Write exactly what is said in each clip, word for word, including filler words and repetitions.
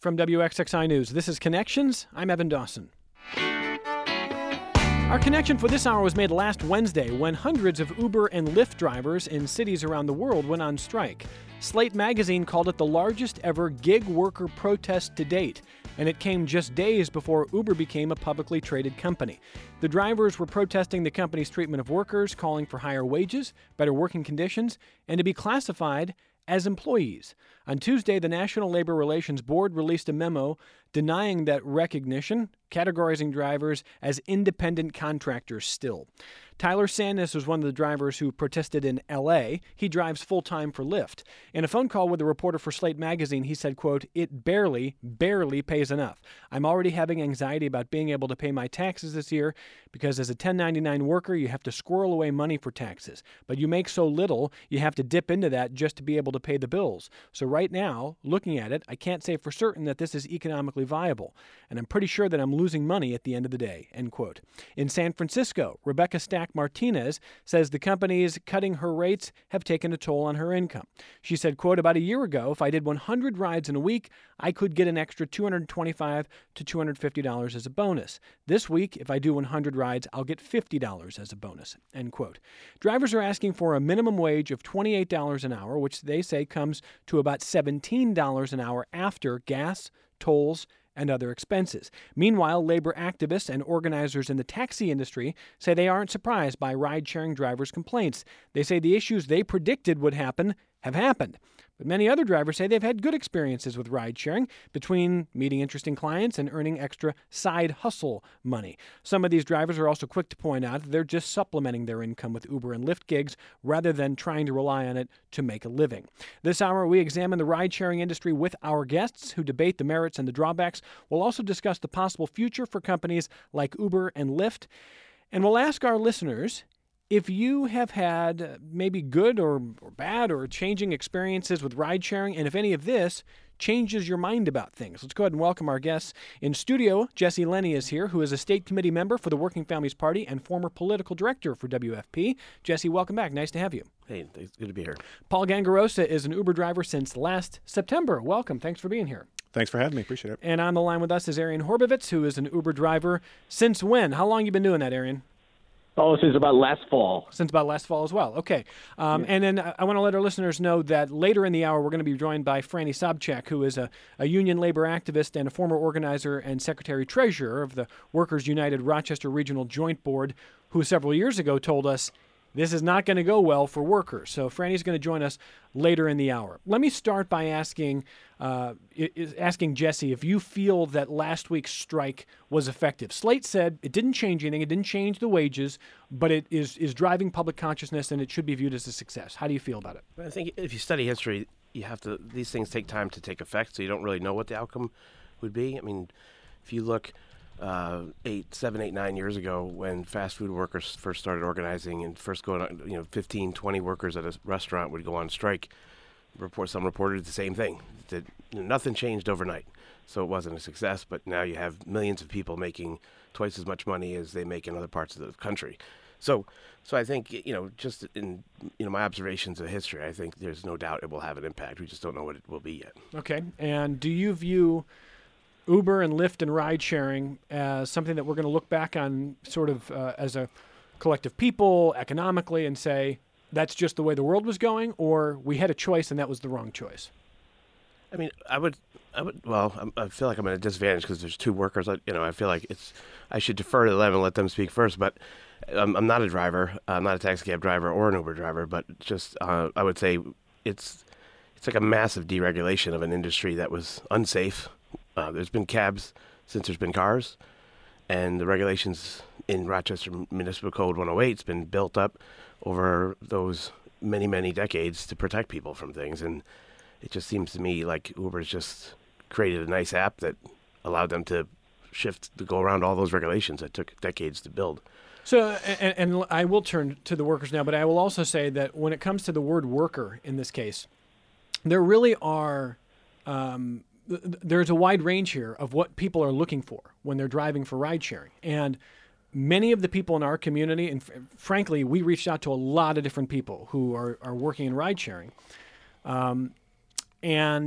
From W X X I News, this is Connections. I'm Evan Dawson. Our connection for this hour was made last Wednesday when hundreds of Uber and Lyft drivers in cities around the world went on strike. Slate magazine called it the largest ever gig worker protest to date, and it came just days before Uber became a publicly traded company. The drivers were protesting the company's treatment of workers, calling for higher wages, better working conditions, and to be classified as employees. On Tuesday, the National Labor Relations Board released a memo denying that recognition, categorizing drivers as independent contractors still. Tyler Sandus was one of the drivers who protested in L A. He drives full-time for Lyft. In a phone call with a reporter for Slate magazine, he said, quote, "It barely, barely pays enough. I'm already having anxiety about being able to pay my taxes this year because as a ten ninety-nine worker, you have to squirrel away money for taxes. But you make so little, you have to dip into that just to be able to pay the bills. So right now, looking at it, I can't say for certain that this is economically viable. And I'm pretty sure that I'm losing money at the end of the day," end quote. In San Francisco, Rebecca Stack Martinez says the companies cutting her rates have taken a toll on her income. She said, quote, "About a year ago, if I did one hundred rides in a week, I could get an extra two hundred twenty-five to two hundred fifty dollars as a bonus. This week, if I do one hundred rides, I'll get fifty dollars as a bonus," end quote. Drivers are asking for a minimum wage of twenty-eight dollars an hour, which they say comes to about seventeen dollars an hour after gas, tolls, and other expenses. Meanwhile, labor activists and organizers in the taxi industry say they aren't surprised by ride-sharing drivers' complaints. They say the issues they predicted would happen have happened. But many other drivers say they've had good experiences with ride-sharing, between meeting interesting clients and earning extra side hustle money. Some of these drivers are also quick to point out that they're just supplementing their income with Uber and Lyft gigs rather than trying to rely on it to make a living. This hour, we examine the ride-sharing industry with our guests who debate the merits and the drawbacks. We'll also discuss the possible future for companies like Uber and Lyft. And we'll ask our listeners if you have had maybe good or, or bad or changing experiences with ride-sharing, and if any of this changes your mind about things. Let's go ahead and welcome our guests. In studio, Jesse Lenny is here, who is a state committee member for the Working Families Party and former political director for W F P. Jesse, welcome back. Nice to have you. Hey, it's good to be here. Paul Gangarosa is an Uber driver since last September. Welcome. Thanks for being here. Thanks for having me. Appreciate it. And on the line with us is Arian Horbovitz, who is an Uber driver. Since when? How long have you been doing that, Arian? Oh, since about last fall. Since about last fall as well. Okay. Um, yeah. And then I want to let our listeners know that later in the hour, we're going to be joined by Franny Sobchak, who is a, a union labor activist and a former organizer and secretary-treasurer of the Workers United Rochester Regional Joint Board, who several years ago told us this is not going to go well for workers. So Franny's going to join us later in the hour. Let me start by asking uh, asking Jesse if you feel that last week's strike was effective. Slate said it didn't change anything. It didn't change the wages, but it is, is driving public consciousness, and it should be viewed as a success. How do you feel about it? I think if you study history, you have to. These things take time to take effect, so you don't really know what the outcome would be. I mean, if you look uh, eight, seven, eight, nine years ago, when fast food workers first started organizing and first going on, you know, fifteen, twenty workers at a restaurant would go on strike. Report some reported the same thing. That you know, nothing changed overnight, so it wasn't a success. But now you have millions of people making twice as much money as they make in other parts of the country. So, so I think you know, just in you know my observations of history, I think there's no doubt it will have an impact. We just don't know what it will be yet. Okay. And do you view Uber and Lyft and ride sharing as something that we're going to look back on sort of uh, as a collective people economically and say that's just the way the world was going, or we had a choice and that was the wrong choice? I mean, I would, I would. Well, I'm, I feel like I'm at a disadvantage because there's two workers. I, you know, I feel like it's. I should defer to them and let them speak first. But I'm, I'm not a driver. I'm not a taxi cab driver or an Uber driver. But just, uh, I would say, it's, it's like a massive deregulation of an industry that was unsafe. Uh, there's been cabs since there's been cars, and the regulations in Rochester Municipal Code one oh eight's been built up over those many, many decades to protect people from things. And it just seems to me like Uber's just created a nice app that allowed them to shift, to go around all those regulations that took decades to build. So, and, and I will turn to the workers now, but I will also say that when it comes to the word worker in this case, there really are, um, th- there's a wide range here of what people are looking for when they're driving for ride sharing. And many of the people in our community, and f- frankly, we reached out to a lot of different people who are, are working in ride sharing. Um, and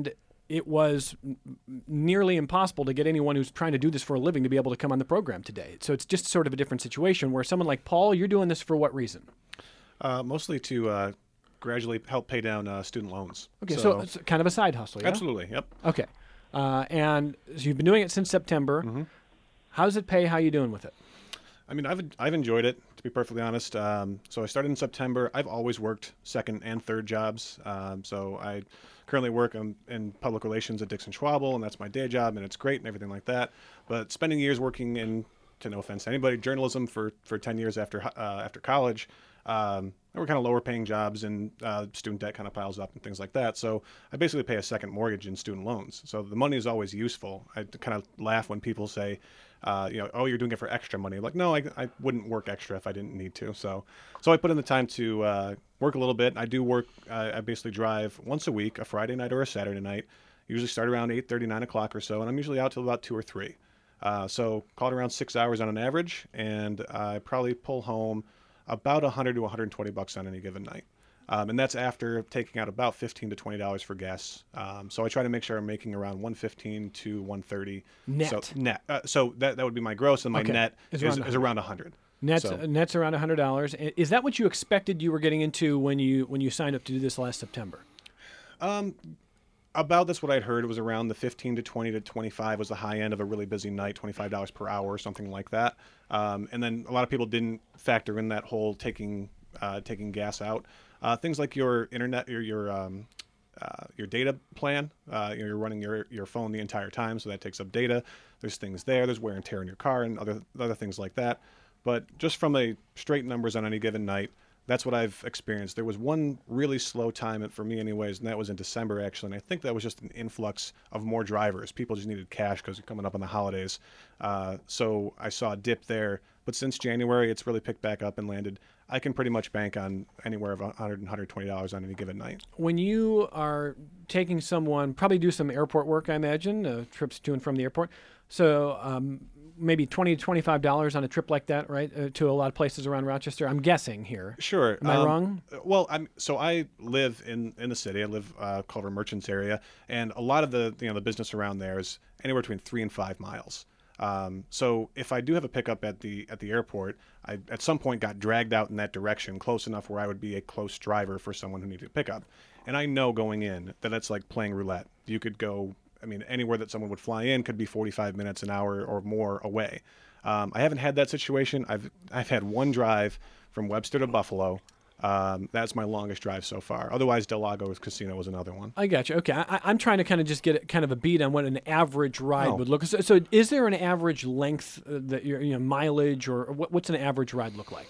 it was n- nearly impossible to get anyone who's trying to do this for a living to be able to come on the program today. So it's just sort of a different situation where someone like Paul, you're doing this for what reason? Uh, mostly to uh, gradually help pay down uh, student loans. Okay, so, it's kind of a side hustle, yeah? Absolutely, yep. Okay. Uh, and so you've been doing it since September. Mm-hmm. How does it pay? How are you doing with it? I mean, I've I've enjoyed it, to be perfectly honest. Um, so I started in September. I've always worked second and third jobs. Um, so I currently work in, in public relations at Dixon Schwabel, and that's my day job, and it's great and everything like that. But spending years working in, to no offense to anybody, journalism for, for ten years after uh, after college, um, they were kind of lower paying jobs, and uh, student debt kind of piles up and things like that. So I basically pay a second mortgage in student loans. So the money is always useful. I kind of laugh when people say, Uh, you know, oh, you're doing it for extra money. Like, no, I, I wouldn't work extra if I didn't need to. So, so I put in the time to uh, work a little bit. I do work. Uh, I basically drive once a week, a Friday night or a Saturday night. Usually start around eight thirty, nine o'clock or so, and I'm usually out till about two or three. Uh, so call it around six hours on an average, and I probably pull home about one hundred to one hundred twenty bucks on any given night. Um, and that's after taking out about fifteen to twenty dollars for gas. Um, so I try to make sure I'm making around one fifteen to one thirty net. So net. Uh, so that that would be my gross, and my Okay. net Is is, around is around one hundred. Net's So- uh, net's around one hundred dollars. Is that what you expected you were getting into when you when you signed up to do this last September? Um, about that's what I'd heard. It was around the fifteen to twenty to twenty-five was the high end of a really busy night, twenty-five dollars per hour or something like that. Um, and then a lot of people didn't factor in that whole taking uh, taking gas out. Uh, things like your internet, your your um, uh, your data plan. Uh, you know, you're running your your phone the entire time, so that takes up data. There's things there. There's wear and tear in your car and other other things like that. But just from a straight numbers on any given night, that's what I've experienced. There was one really slow time for me anyways, and that was in December actually. And I think that was just an influx of more drivers. People just needed cash because you're coming up on the holidays. Uh, so I saw a dip there. But since January, it's really picked back up and landed. I can pretty much bank on anywhere of one hundred, one hundred twenty dollars on any given night. When you are taking someone, probably do some airport work, I imagine, uh, trips to and from the airport. So um, maybe twenty to twenty-five dollars on a trip like that, right, uh, to a lot of places around Rochester. I'm guessing here. Sure. Am I um, wrong? Well, I'm so I live in, in the city. I live uh, Culver Merchants area, and a lot of the you know the business around there is anywhere between three and five miles. Um, so if I do have a pickup at the at the airport, I at some point got dragged out in that direction, close enough where I would be a close driver for someone who needed a pickup. And I know going in that it's like playing roulette. You could go, I mean, anywhere that someone would fly in could be forty-five minutes, an hour or more away. Um, I haven't had that situation. I've I've had one drive from Webster to Buffalo. Um, that's my longest drive so far. Otherwise, Del Lago Casino was another one. I got you. Okay, I, I'm trying to kind of just get kind of a beat on what an average ride Oh. would look. So, so is there an average length uh, that you're, you know, mileage, or what, what's an average ride look like?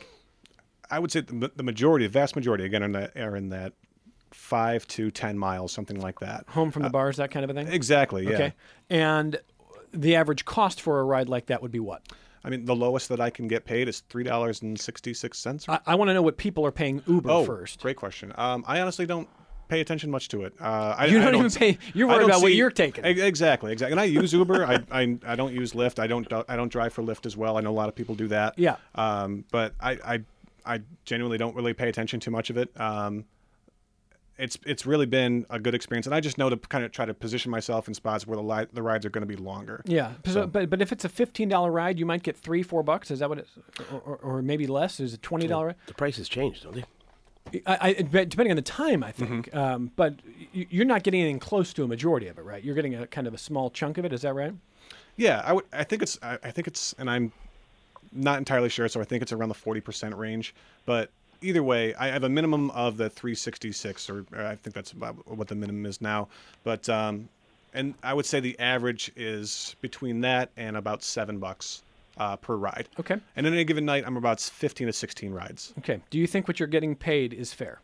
I would say the, the majority, the vast majority, again, are in that, are in that five to ten miles, something like that. Home from the bars, that kind of a thing. Exactly. Yeah. Okay, and the average cost for a ride like that would be what? I mean, the lowest that I can get paid is three dollars and sixty-six cents. I, I want to know what people are paying Uber oh, first. great question. Um, I honestly don't pay attention much to it. Uh, I, You I don't, don't even pay. You're I worried don't about what see- you're taking. E- Exactly, exactly. And I use Uber. I, I I don't use Lyft. I don't I don't drive for Lyft as well. I know a lot of people do that. Yeah. Um, but I I I genuinely don't really pay attention to much of it. Um, it's it's really been a good experience, and I just know to kind of try to position myself in spots where the li- the rides are going to be longer. Yeah, so, So- but but if it's a fifteen dollar ride, you might get three, four bucks. Is that what it's, or, or, or maybe less? Is it twenty dollar? The prices change, don't they? I, I, depending on the time, I think. Mm-hmm. Um, but y- you're not getting anything close to a majority of it, right? You're getting a kind of a small chunk of it. Is that right? Yeah, I would. I think it's. I, I think it's, and I'm not entirely sure, so I think it's around the forty percent range. But either way, I have a minimum of the three sixty-six, or, or I think that's about what the minimum is now. But um, and I would say the average is between that and about seven bucks uh, per ride. Okay. And in any given night, I'm about fifteen to sixteen rides. Okay. Do you think what you're getting paid is fair?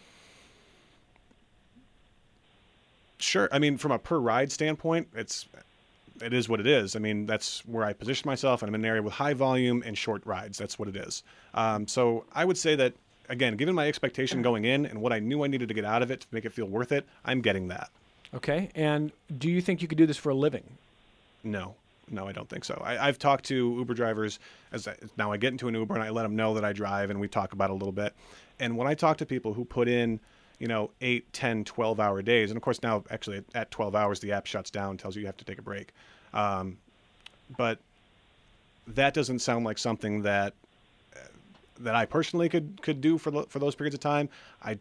Sure. I mean, from a per ride standpoint, it's it is what it is. I mean, that's where I position myself, and I'm in an area with high volume and short rides. That's what it is. Um, so I would say that, again, given my expectation going in and what I knew I needed to get out of it to make it feel worth it, I'm getting that. Okay. And do you think you could do this for a living? No. No, I don't think so. I, I've talked to Uber drivers. As I, now I get into an Uber and I let them know that I drive, and we talk about it a little bit. And when I talk to people who put in, you know, eight, ten, twelve hour days. And of course now actually at twelve hours, the app shuts down, tells you you have to take a break. Um, but that doesn't sound like something that, uh, that I personally could, could do for, for those periods of time. I,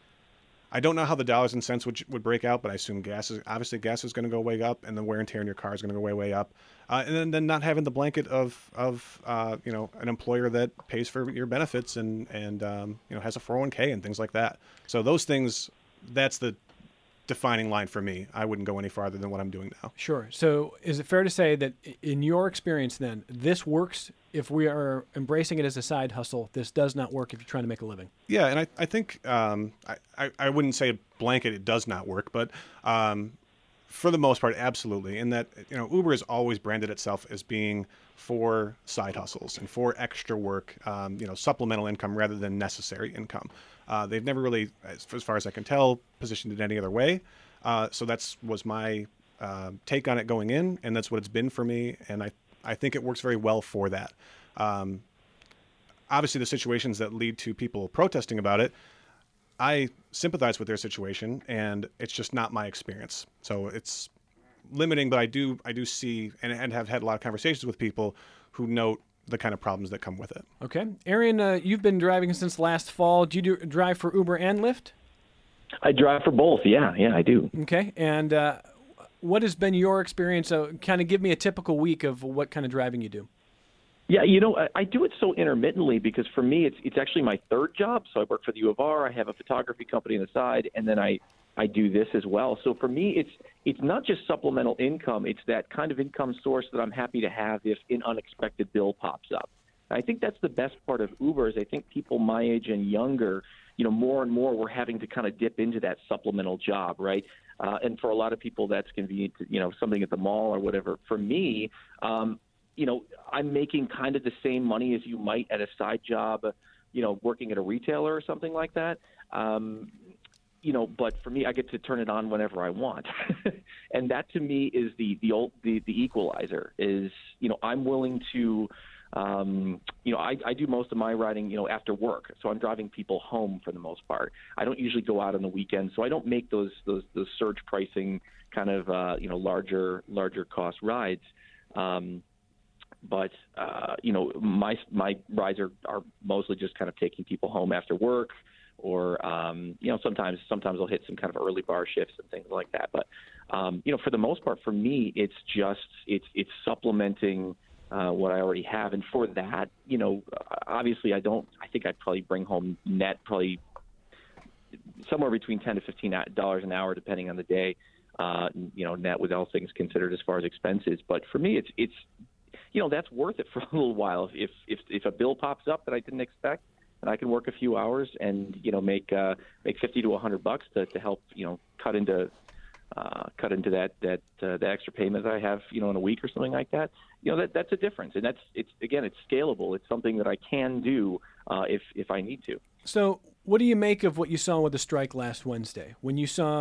I don't know how the dollars and cents would, would break out, but I assume gas is, obviously gas is going to go way up, and the wear and tear in your car is going to go way, way up. Uh, and then, then not having the blanket of, of uh, you know, an employer that pays for your benefits and, and um, you know, has a four oh one k and things like that. So those things, that's the defining line for me. I wouldn't go any farther than what I'm doing now. Sure. So is it fair to say that in your experience then, this works if we are embracing it as a side hustle? This does not work if you're trying to make a living? Yeah, and I, I think um, I, I, I wouldn't say a blanket it does not work, but um, for the most part, absolutely. In that, you know, Uber has always branded itself as being for side hustles and for extra work, um, you know, supplemental income rather than necessary income. Uh, they've never really, as, as far as I can tell, positioned it any other way. Uh, so that's was my uh, take on it going in, and that's what it's been for me. And I, I think it works very well for that. Um, obviously, the situations that lead to people protesting about it, I sympathize with their situation, and it's just not my experience. So it's limiting, but I do I do see and, and have had a lot of conversations with people who note the kind of problems that come with it. Okay. Arian, uh, you've been driving since last fall. Do you do, drive for Uber and Lyft? I drive for both. Yeah, yeah, I do. Okay. And uh, what has been your experience? Uh, kind of give me a typical week of what kind of driving you do. Yeah, you know, I, I do it so intermittently because for me, it's it's actually my third job. So I work for the U of R. I have a photography company on the side, and then I, I do this as well. So for me, it's it's not just supplemental income. It's that kind of income source that I'm happy to have if an unexpected bill pops up. And I think that's the best part of Uber is I think people my age and younger, you know, more and more we're having to kind of dip into that supplemental job, right? Uh, and for a lot of people, that's convenient, to, you know, something at the mall or whatever. For me, um, you know, I'm making kind of the same money as you might at a side job, you know, working at a retailer or something like that. Um, you know, but for me, I get to turn it on whenever I want. And that to me is the, the old, the, the equalizer is, you know, I'm willing to, um, you know, I, I do most of my riding, you know, after work. So I'm driving people home for the most part. I don't usually go out on the weekends. So I don't make those, those, those surge pricing kind of, uh, you know, larger, larger cost rides. Um, But, uh, you know, my my rides are, are mostly just kind of taking people home after work or, um, you know, sometimes sometimes I'll hit some kind of early bar shifts and things like that. But, um, you know, for the most part, for me, it's just it's it's supplementing uh, what I already have. And for that, you know, obviously I don't I think I'd probably bring home net probably somewhere between ten to fifteen dollars an hour, depending on the day, uh, you know, net with all things considered as far as expenses. But for me, it's it's you know, that's worth it for a little while. If if if a bill pops up that I didn't expect, and I can work a few hours and you know make uh, make fifty to a hundred bucks to, to help you know cut into uh, cut into that that uh, the extra payment that I have you know in a week or something like that. You know that that's a difference, and that's it's again it's scalable. It's something that I can do uh, if if I need to. So, what do you make of what you saw with the strike last Wednesday when you saw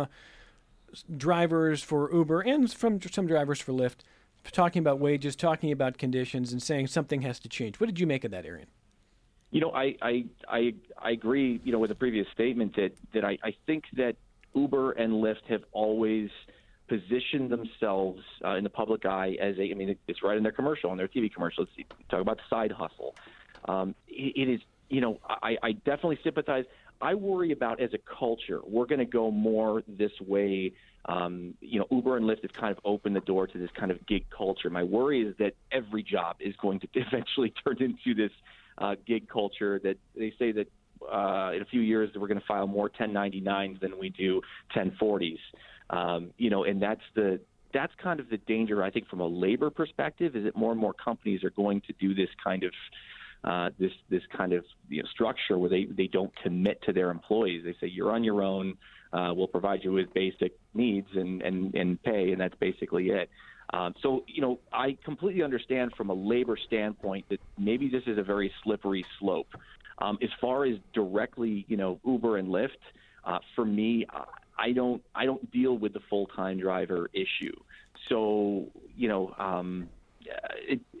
drivers for Uber and from some drivers for Lyft talking about wages, talking about conditions, and saying something has to change? What did you make of that, Arian? You know, I I, I, I agree, you know, with the previous statement that, that I, I think that Uber and Lyft have always positioned themselves uh, in the public eye as a, I mean, it's right in their commercial, in their T V commercials, talk about side hustle. Um, it, it is, you know, I, I definitely sympathize. I worry about as a culture, we're going to go more this way. Um, you know, Uber and Lyft have kind of opened the door to this kind of gig culture. My worry is that every job is going to eventually turn into this uh, gig culture that they say that uh, in a few years we're going to file more ten ninety-nines than we do ten forties. Um, you know, and that's the that's kind of the danger, I think, from a labor perspective, is that more and more companies are going to do this kind of Uh, this this kind of you know, structure where they, they don't commit to their employees. They say you're on your own. Uh, we'll provide you with basic needs and, and, and pay, and that's basically it. Um, so you know, I completely understand from a labor standpoint that maybe this is a very slippery slope. Um, as far as directly, you know, Uber and Lyft, uh, for me, I don't I don't deal with the full-time driver issue. So you know. Um, It,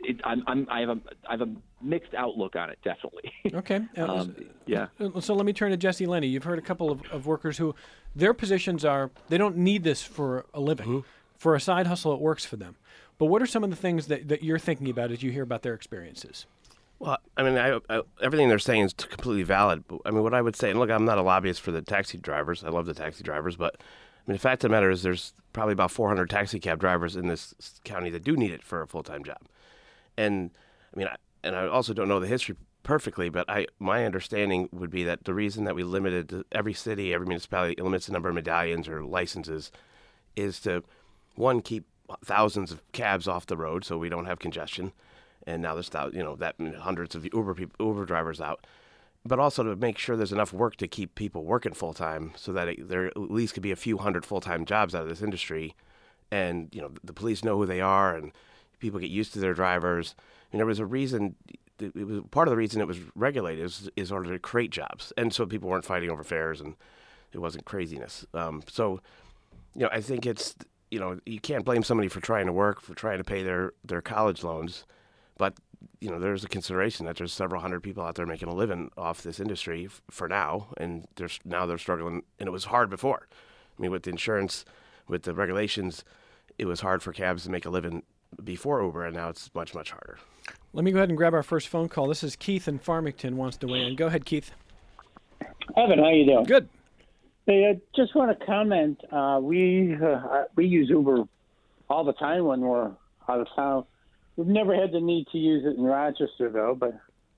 it, I'm, I'm, I have a, I have a mixed outlook on it, definitely. Okay. Uh, um, yeah. So let me turn to Jesse Lenny. You've heard a couple of, of workers who their positions are they don't need this for a living. Mm-hmm. For a side hustle, it works for them. But what are some of the things that, that you're thinking about as you hear about their experiences? Well, I mean, I, I, everything they're saying is completely valid. But, I mean, what I would say, and look, I'm not a lobbyist for the taxi drivers. I love the taxi drivers. But, I mean, the fact of the matter is there's probably about four hundred taxi cab drivers in this county that do need it for a full-time job. And, I mean, I, and I also don't know the history perfectly, but I my understanding would be that the reason that we limited every city, every municipality limits the number of medallions or licenses is to, one, keep thousands of cabs off the road so we don't have congestion. And now there's, you know, that hundreds of Uber people, Uber drivers out. But also to make sure there's enough work to keep people working full-time so that it, there at least could be a few hundred full-time jobs out of this industry. And, you know, the police know who they are and people get used to their drivers. I mean, there was a reason, it was part of the reason it was regulated is, is in order to create jobs. And so people weren't fighting over fares and it wasn't craziness. Um, so, you know, I think it's, you know, you can't blame somebody for trying to work, for trying to pay their, their college loans. But, you know, there's a consideration that there's several hundred people out there making a living off this industry f- for now, and there's now they're struggling, and it was hard before. I mean, with the insurance, with the regulations, it was hard for cabs to make a living before Uber, and now it's much, much harder. Let me go ahead and grab our first phone call. This is Keith in Farmington wants to weigh in. Go ahead, Keith. Evan, how you doing? Good. Hey, I just want to comment. Uh, we uh, we use Uber all the time when we're out of town. We've never had the need to use it in Rochester, though, but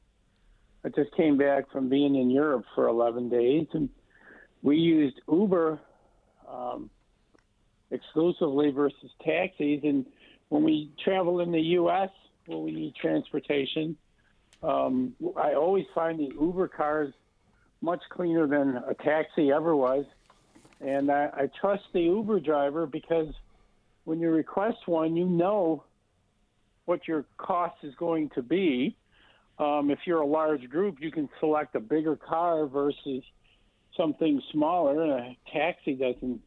I just came back from being in Europe for eleven days, and we used Uber um, exclusively versus taxis. And when we travel in the U S, when we need transportation, um, I always find the Uber cars much cleaner than a taxi ever was. And I, I trust the Uber driver because when you request one, you know what your cost is going to be. Um, if you're a large group, you can select a bigger car versus something smaller. A taxi doesn't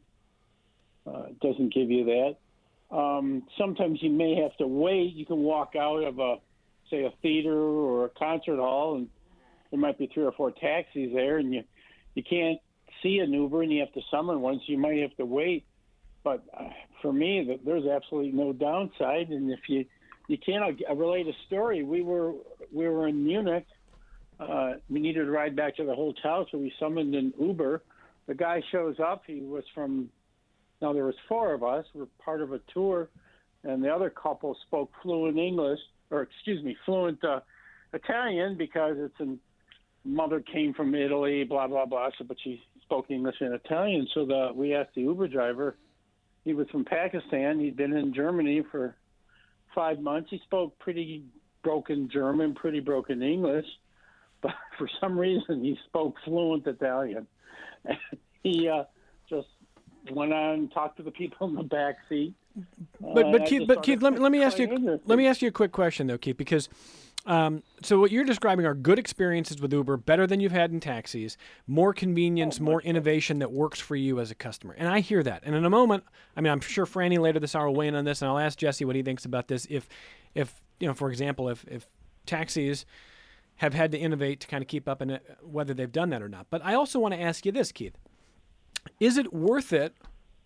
uh, doesn't give you that. Um, sometimes you may have to wait. You can walk out of a, say, a theater or a concert hall, and there might be three or four taxis there, and you you can't see an Uber, and you have to summon one, so you might have to wait. But uh, for me, there's absolutely no downside, and if you You can't I'll relate a story. We were we were in Munich. Uh, we needed to ride back to the hotel, so we summoned an Uber. The guy shows up. He was from. Now there was four of us. We're part of a tour, and the other couple spoke fluent English, or excuse me, fluent uh, Italian because it's an mother came from Italy. Blah blah blah. So, but she spoke English and Italian. So the we asked the Uber driver. He was from Pakistan. He'd been in Germany for five months. He spoke pretty broken German, pretty broken English, but for some reason he spoke fluent Italian. he uh, just went on and talked to the people in the back seat. But but uh, Keith, but Keith, let me let me ask you let me ask you a quick question though, Keith, because um, so what you're describing are good experiences with Uber, better than you've had in taxis, more convenience, oh, more innovation that works for you as a customer, and I hear that. And in a moment, I mean, I'm sure Franny later this hour will weigh in on this, and I'll ask Jesse what he thinks about this. If if you know, for example, if if taxis have had to innovate to kind of keep up, in it, whether they've done that or not. But I also want to ask you this, Keith: is it worth it?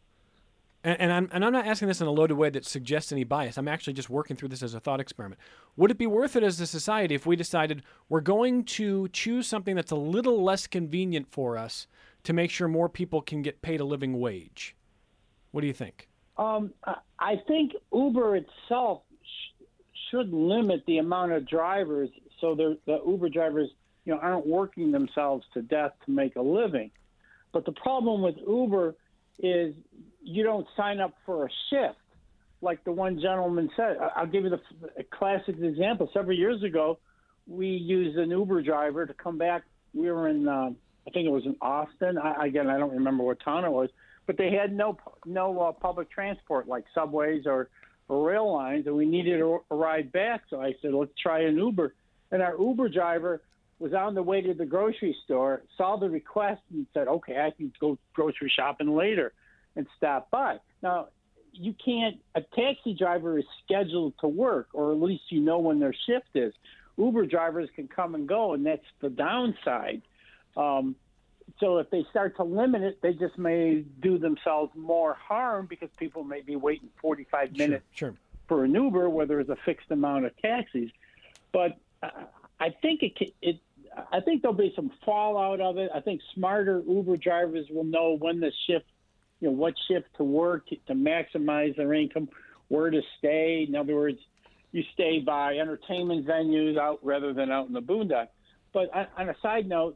And, and I'm and I'm not asking this in a loaded way that suggests any bias. I'm actually just working through this as a thought experiment. Would it be worth it as a society if we decided we're going to choose something that's a little less convenient for us to make sure more people can get paid a living wage? What do you think? Um, I think Uber itself sh- should limit the amount of drivers so the Uber drivers, you know, aren't working themselves to death to make a living. But the problem with Uber is you don't sign up for a shift like the one gentleman said. I'll give you the a classic example. Several years ago, we used an Uber driver to come back. We were in, uh, I think it was in Austin. I, again, I don't remember what town it was, but they had no no uh, public transport like subways or, or rail lines, and we needed a, a ride back. So I said, let's try an Uber. And our Uber driver was on the way to the grocery store, saw the request, and said, okay, I can go grocery shopping later and stop by. Now, you can't. A taxi driver is scheduled to work, or at least you know when their shift is. Uber drivers can come and go, and that's the downside. Um, so if they start to limit it, they just may do themselves more harm because people may be waiting forty-five minutes sure, sure. for an Uber where there's a fixed amount of taxis. But uh, I think it, it I think there'll be some fallout of it. I think smarter Uber drivers will know when the shift, you know, what shift to work to maximize their income, where to stay. In other words, you stay by entertainment venues out rather than out in the boondock. But on a side note,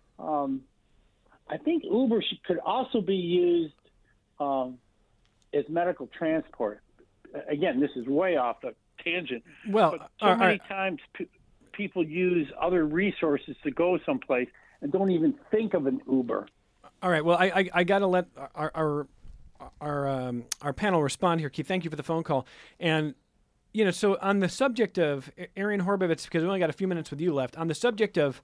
um, I think Uber should, could also be used um, as medical transport. Again, this is way off the tangent. Well, but so uh, many uh, times p- people use other resources to go someplace and don't even think of an Uber. All right. Well, I I, I got to let our our our, um, our panel respond here. Keith, thank you for the phone call. And you know, so on the subject of Arian Horbovitz, because we only got a few minutes with you left, on the subject of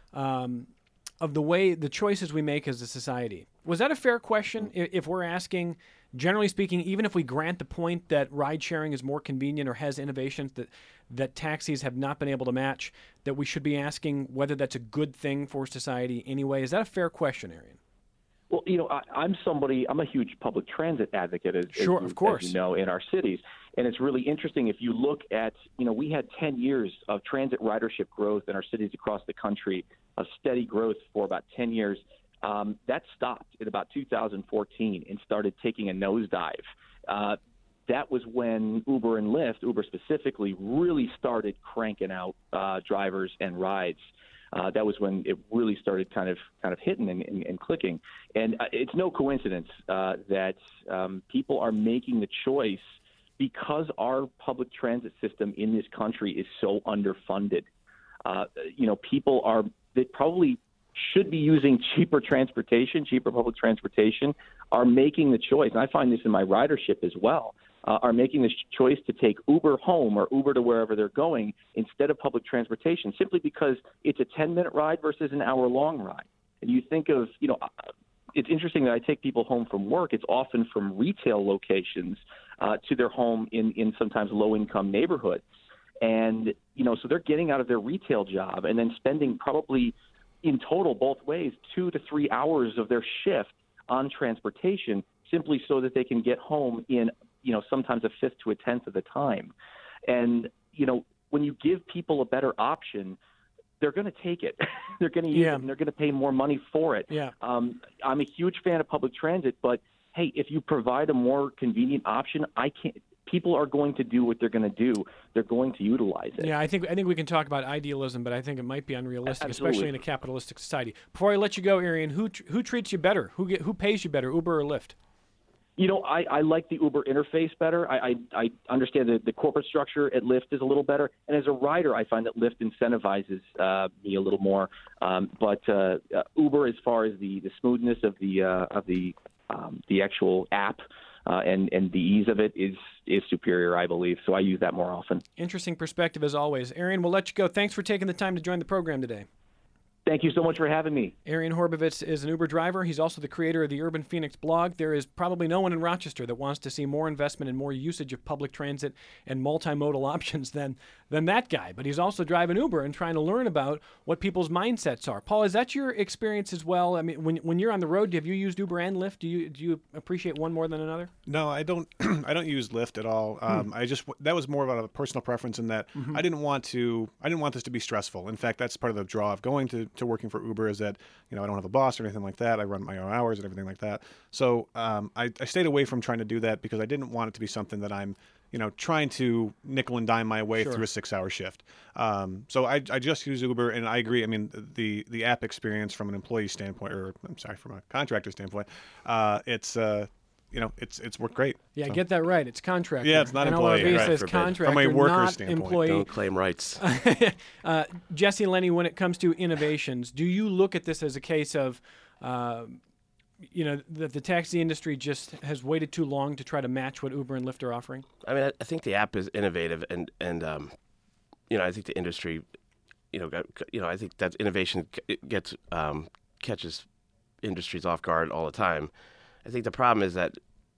um, of the way the choices we make as a society, was that a fair question? If we're asking, generally speaking, even if we grant the point that ride sharing is more convenient or has innovations that that taxis have not been able to match, that we should be asking whether that's a good thing for society anyway? Is that a fair question, Arian? Well, you know, I, I'm somebody, I'm a huge public transit advocate, as, Sure, as, you, of course. as you know, in our cities. And it's really interesting if you look at, you know, we had ten years of transit ridership growth in our cities across the country, a steady growth for about ten years. Um, that stopped in about two thousand fourteen and started taking a nosedive. Uh, that was when Uber and Lyft, Uber specifically, really started cranking out uh, drivers and rides. Uh, that was when it really started kind of kind of hitting and, and, and clicking. And uh, it's no coincidence uh, that um, people are making the choice because our public transit system in this country is so underfunded. Uh, you know, people are they probably should be using cheaper transportation, cheaper public transportation, are making the choice. And I find this in my ridership as well. Uh, are making this choice to take Uber home or Uber to wherever they're going instead of public transportation, simply because it's a ten-minute ride versus an hour-long ride. And you think of, you know, it's interesting that I take people home from work. It's often from retail locations uh, to their home in, in sometimes low-income neighborhoods. And, you know, so they're getting out of their retail job and then spending probably in total both ways two to three hours of their shift on transportation simply so that they can get home in you know, sometimes a fifth to a tenth of the time. And, you know, when you give people a better option, they're going to take it. They're going to use yeah. it, and they're going to pay more money for it. Yeah. Um, I'm a huge fan of public transit, but, hey, if you provide a more convenient option, I can't. People are going to do what they're going to do. They're going to utilize it. Yeah, I think I think we can talk about idealism, but I think it might be unrealistic, Absolutely. especially in a capitalistic society. Before I let you go, Arian, who who treats you better? Who get, who pays you better, Uber or Lyft? You know, I, I like the Uber interface better. I, I, I understand that the corporate structure at Lyft is a little better. And as a rider, I find that Lyft incentivizes uh, me a little more. Um, but uh, uh, Uber, as far as the, the smoothness of the uh, of the um, the actual app uh, and, and the ease of it is is superior, I believe. So I use that more often. Interesting perspective as always. Arian, we'll let you go. Thanks for taking the time to join the program today. Thank you so much for having me. Arian Horbovitz is an Uber driver. He's also the creator of the Urban Phoenix blog. There is probably no one in Rochester that wants to see more investment and more usage of public transit and multimodal options than than that guy. But he's also driving Uber and trying to learn about what people's mindsets are. Paul, is that your experience as well? I mean, when when you're on the road, have you used Uber and Lyft? Do you do you appreciate one more than another? No, I don't. I don't use Lyft at all. Um, hmm. I just that was more about a personal preference in that mm-hmm. I didn't want to. I didn't want this to be stressful. In fact, that's part of the draw of going to, to working for Uber is that you know I don't have a boss or anything like that. I run my own hours and everything like that. So um, I, I stayed away from trying to do that because I didn't want it to be something that I'm you know trying to nickel and dime my way sure. through a six-hour shift. Um, so I, I just use Uber, and I agree. I mean the the app experience from an employee standpoint, or I'm sorry, from a contractor standpoint, uh, it's. Uh, You know, it's it's worked great. Yeah, so. get that right. It's contractor. Yeah, it's not employee. N L R B Right, says forbid. contractor, From a worker's not standpoint. employee. Don't claim rights. uh, Jesse Lenny, when it comes to innovations, do you look at this as a case of, uh, you know, that the taxi industry just has waited too long to try to match what Uber and Lyft are offering? I mean, I, I think the app is innovative, and and um, you know, I think the industry, you know, got, you know, I think that innovation gets um, catches industries off guard all the time. I think the problem is that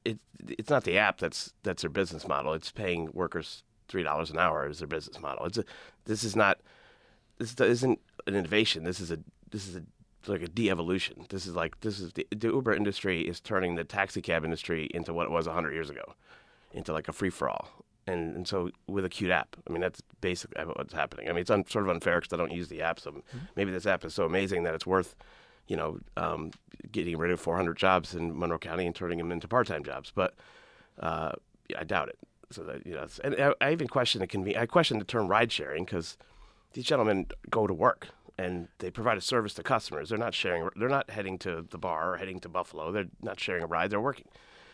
it it's not the app that's that's their business model. It's paying workers three dollars an hour is their business model. It's a, this is not this isn't an innovation. This is a this is a like a de-evolution. This is like this is the, the Uber industry is turning the taxi cab industry into what it was one hundred years ago, into like a free for all. And and so with a cute app, I mean that's basically what's happening. I mean it's un, sort of unfair because I don't use the app. So mm-hmm. maybe this app is so amazing that it's worth, you know, um, getting rid of four hundred jobs in Monroe County and turning them into part-time jobs. But uh, yeah, I doubt it. So that you know, and I, I even question the conven- I question the term ride sharing because these gentlemen go to work and they provide a service to customers. They're not sharing. They're not heading to the bar or heading to Buffalo. They're not sharing a ride. They're working,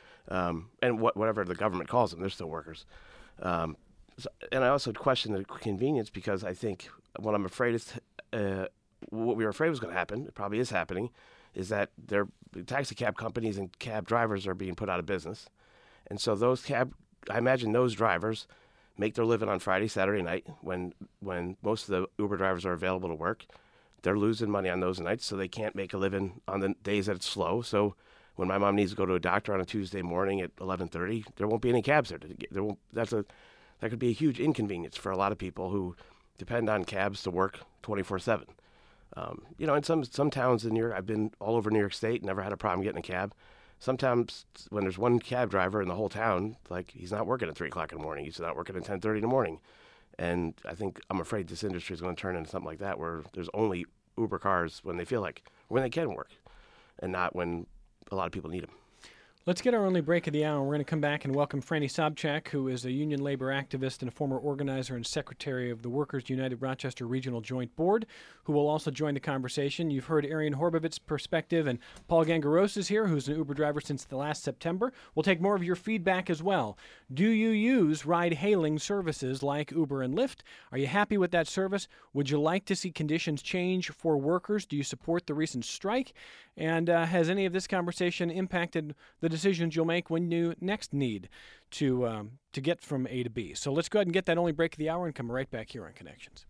um, and what, whatever the government calls them, they're still workers. Um, so, and I also question the convenience because I think what I'm afraid is uh, what we were afraid was going to happen. It probably is happening. Is that their taxi cab companies and cab drivers are being put out of business, and so those cab, I imagine those drivers make their living on Friday, Saturday night when when most of the Uber drivers are available to work. They're losing money on those nights, so they can't make a living on the days that it's slow. So when my mom needs to go to a doctor on a Tuesday morning at eleven thirty, there won't be any cabs there. To get, there won't. That's a that could be a huge inconvenience for a lot of people who depend on cabs to work twenty-four seven. Um, you know, in some some towns in New York, I've been all over New York State, never had a problem getting a cab. Sometimes when there's one cab driver in the whole town, like he's not working at three o'clock in the morning, he's not working at ten thirty in the morning, and I think I'm afraid this industry is going to turn into something like that, where there's only Uber cars when they feel like, when they can work, and not when a lot of people need them. Let's get our only break of the hour. We're going to come back and welcome Franny Sobchak, who is a union labor activist and a former organizer and secretary of the Workers United Rochester Regional Joint Board, who will also join the conversation. You've heard Arian Horbovitz's perspective, and Paul Gangaros is here, who's an Uber driver since the last September. We'll take more of your feedback as well. Do you use ride-hailing services like Uber and Lyft? Are you happy with that service? Would you like to see conditions change for workers? Do you support the recent strike? And uh, has any of this conversation impacted the decisions you'll make when you next need to um, to get from A to B? So let's go ahead and get that only break of the hour and come right back here on Connections.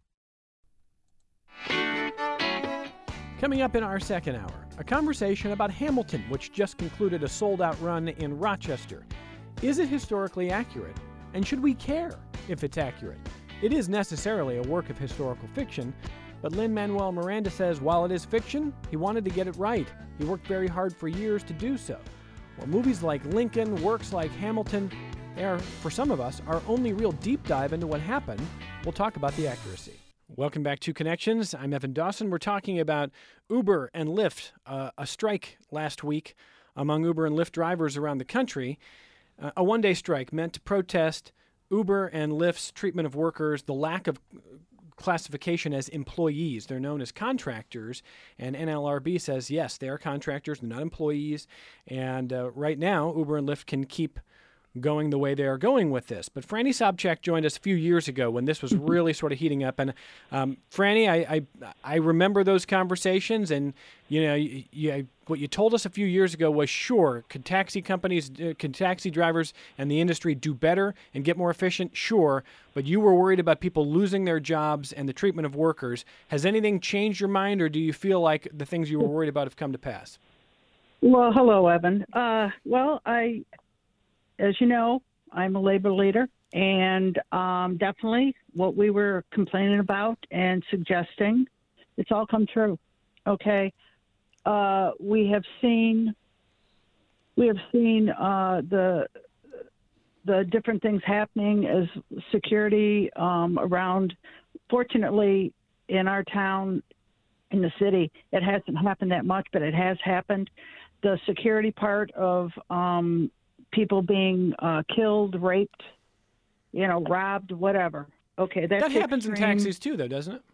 Coming up in our second hour, a conversation about Hamilton, which just concluded a sold-out run in Rochester. Is it historically accurate? And should we care if it's accurate? It is necessarily a work of historical fiction, but Lin-Manuel Miranda says while it is fiction, he wanted to get it right. He worked very hard for years to do so. Well, movies like Lincoln, works like Hamilton, are, for some of us, our only real deep dive into what happened. We'll talk about the accuracy. Welcome back to Connections. I'm Evan Dawson. We're talking about Uber and Lyft, uh, a strike last week among Uber and Lyft drivers around the country. Uh, a one-day strike meant to protest Uber and Lyft's treatment of workers, the lack of classification as employees. They're known as contractors, and N L R B says, yes, they are contractors, they're not employees, and uh, right now, Uber and Lyft can keep going the way they are going with this. But Franny Sobchak joined us a few years ago when this was really sort of heating up. And um, Franny, I, I I remember those conversations, and you know, you, you, what you told us a few years ago was, sure, could taxi companies, uh, could taxi drivers and the industry do better and get more efficient? Sure, but you were worried about people losing their jobs and the treatment of workers. Has anything changed your mind, or do you feel like the things you were worried about have come to pass? Well, hello, Evan. Uh, well, I... As you know, I'm a labor leader, and um, definitely what we were complaining about and suggesting, it's all come true. Okay, uh, we have seen we have seen uh, the the different things happening as security um, around. Fortunately, in our town, in the city, it hasn't happened that much, but it has happened. The security part of um, people being uh, killed, raped, you know, robbed, whatever. Okay, that's that happens extreme. in taxis too, though, doesn't it?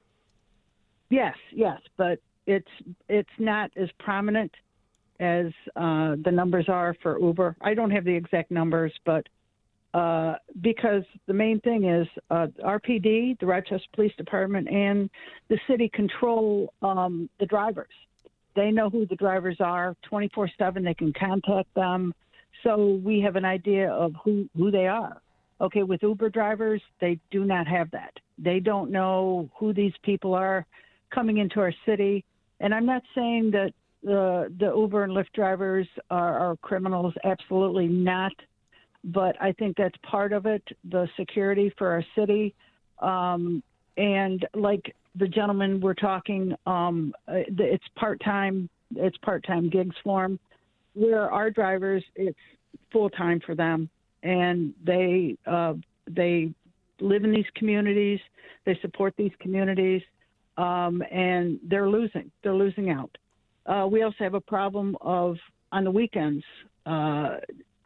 Yes, yes, but it's it's not as prominent as uh, the numbers are for Uber. I don't have the exact numbers, but uh, because the main thing is uh, R P D, the Rochester Police Department, and the city control um, the drivers. They know who the drivers are twenty-four seven. They can contact them. So we have an idea of who, who they are. Okay, with Uber drivers, they do not have that. They don't know who these people are coming into our city. And I'm not saying that the the Uber and Lyft drivers are, are criminals. Absolutely not. But I think that's part of it, the security for our city. Um, and like the gentleman we're talking, um, it's part-time, it's part-time gigs for them. Where our drivers, it's full-time for them. And they uh, they live in these communities, they support these communities, um, and they're losing. They're losing out. Uh, we also have a problem of, on the weekends, uh,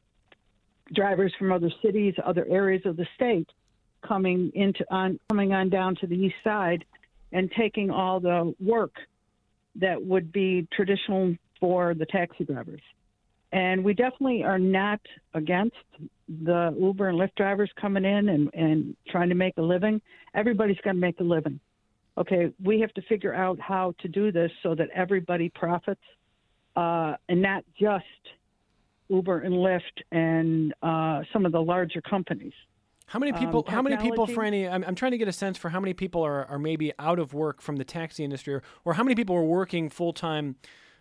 drivers from other cities, other areas of the state, coming into on coming on down to the east side, and taking all the work that would be traditional for the taxi drivers. And we definitely are not against the Uber and Lyft drivers coming in and, and trying to make a living. Everybody's got to make a living. Okay, we have to figure out how to do this so that everybody profits, uh, and not just Uber and Lyft and uh, some of the larger companies. How many people? Um, how many people, technology- Franny? I'm, I'm trying to get a sense for how many people are, are maybe out of work from the taxi industry, or, or how many people are working full time,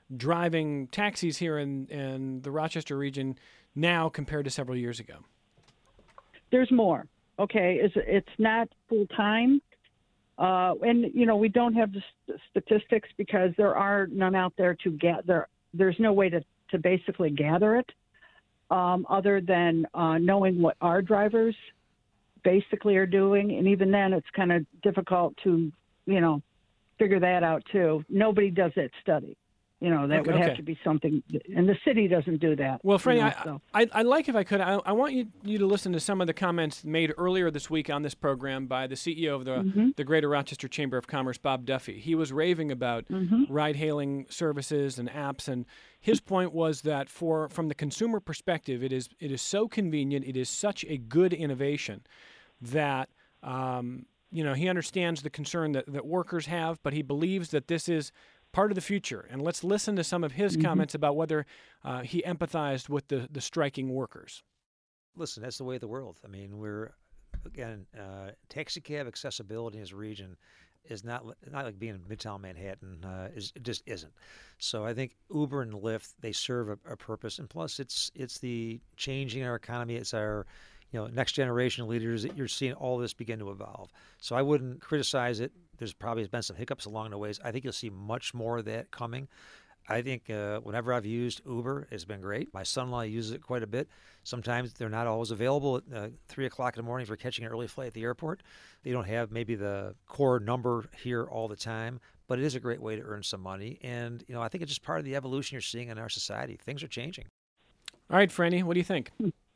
driving taxis here in, in the Rochester region now compared to several years ago. There's more. Okay, it's it's not full time, uh, and you know we don't have the st- statistics because there are none out there to get there. There's no way to. to basically gather it, um, other than uh, knowing what our drivers basically are doing. And even then, it's kind of difficult to, you know, figure that out, too. Nobody does that study. You know, that Okay, would okay. have to be something, and the city doesn't do that. Well, Franny, you know, I, so. I, I'd like, if I could, I, I want you, you to listen to some of the comments made earlier this week on this program by the C E O of the, Mm-hmm. the Greater Rochester Chamber of Commerce, Bob Duffy. He was raving about Mm-hmm. ride-hailing services and apps, and his point was that for from the consumer perspective, it is it is so convenient, it is such a good innovation that um, you know he understands the concern that, that workers have, but he believes that this is part of the future. And let's listen to some of his Mm-hmm. comments about whether uh, he empathized with the, the striking workers. Listen, that's the way of the world. I mean, we're, again, uh, taxi cab accessibility in this region is not not like being in Midtown Manhattan. Uh, is it just isn't. So I think Uber and Lyft, they serve a, a purpose, and plus it's it's the changing our economy. It's our you know next generation leaders. You're seeing all this begin to evolve. So I wouldn't criticize it. There's probably been some hiccups along the ways. I think you'll see much more of that coming. I think uh, whenever I've used Uber, it's been great. My son-in-law uses it quite a bit. Sometimes they're not always available at uh, three o'clock in the morning if you're catching an early flight at the airport. They don't have maybe the core number here all the time, but it is a great way to earn some money. And, you know, I think it's just part of the evolution you're seeing in our society. Things are changing. All right, Franny, what do you think?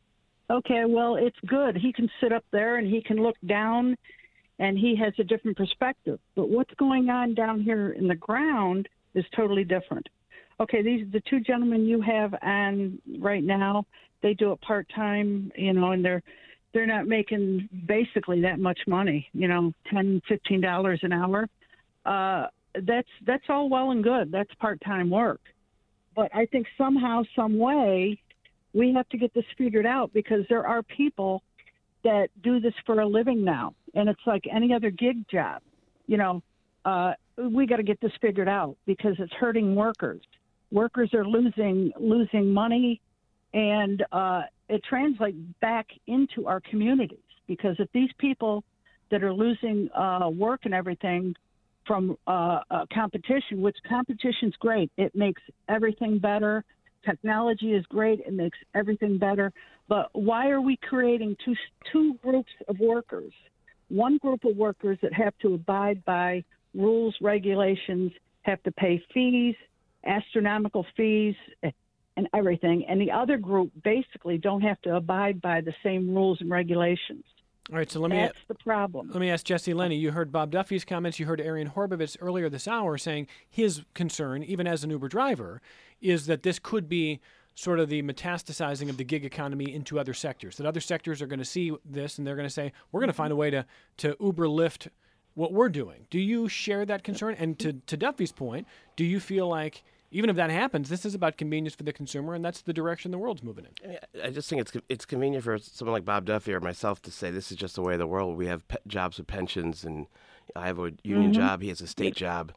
Okay, well, it's good. He can sit up there and he can look down, and he has a different perspective. But what's going on down here in the ground is totally different. Okay, these the two gentlemen you have on right now. They do it part time, you know, and they're they're not making basically that much money, you know, ten, fifteen dollars an hour. Uh, that's that's all well and good. That's part time work. But I think somehow, some way, we have to get this figured out, because there are people that do this for a living now, and it's like any other gig job. You know, uh, we got to get this figured out because it's hurting workers. Workers are losing losing money, and uh, it translates back into our communities, because if these people that are losing uh, work and everything from uh, uh, competition, which competition's great, it makes everything better. Technology is great, it makes everything better. But why are we creating two two groups of workers? One group of workers that have to abide by rules, regulations, have to pay fees, astronomical fees, and everything. And the other group basically don't have to abide by the same rules and regulations. All right, so let me That's the problem. let me ask Jesse Lenny. You heard Bob Duffy's comments. You heard Arian Horbovitz earlier this hour saying his concern, even as an Uber driver, is that this could be sort of the metastasizing of the gig economy into other sectors, that other sectors are going to see this and they're going to say, we're going to find a way to, to Uber, Lyft what we're doing. Do you share that concern? And to, to Duffy's point, do you feel like even if that happens, this is about convenience for the consumer, and that's the direction the world's moving in? I mean, I just think it's it's convenient for someone like Bob Duffy or myself to say this is just the way of the world. We have pe- jobs with pensions, and I have a union Mm-hmm. job. He has a state job.